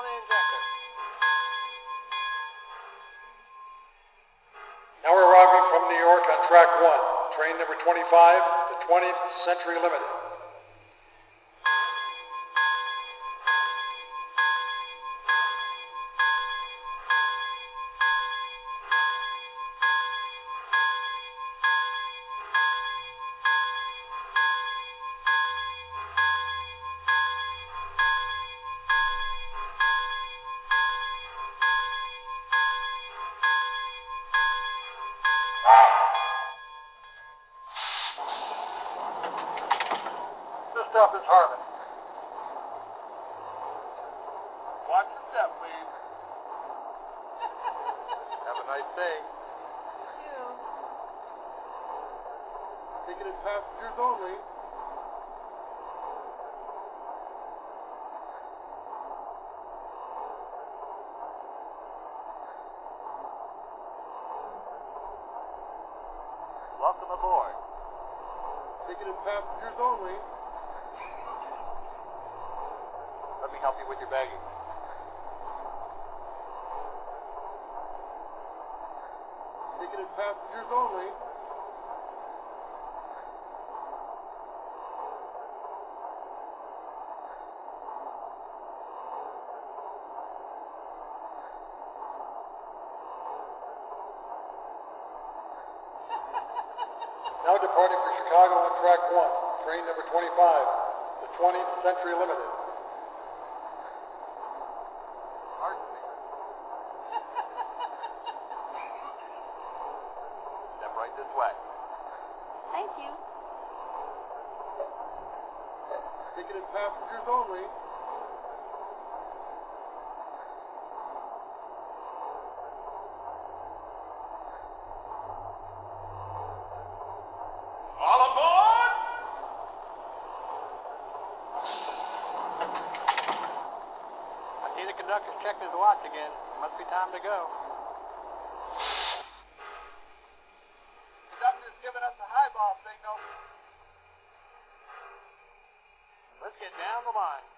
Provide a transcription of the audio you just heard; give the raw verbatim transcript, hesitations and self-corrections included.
the injector. Now we're arriving from New York on track one, train number twenty-five, the twentieth Century Limited. This stop is Harlan. Watch your step, please. Have a nice day. You. Ticketed passengers only. Welcome aboard. Ticketed passengers only. Let me help you with your baggage. Ticketed passengers only. Now departing for Chicago on track one, train number twenty-five, the twentieth Century Limited. Pardon me. Step right this way. Thank you. Ticketed passengers only. All aboard! I see the conductor's checking his watch again. Must be time to go. Conductor's giving us a highball signal. Let's get down the line.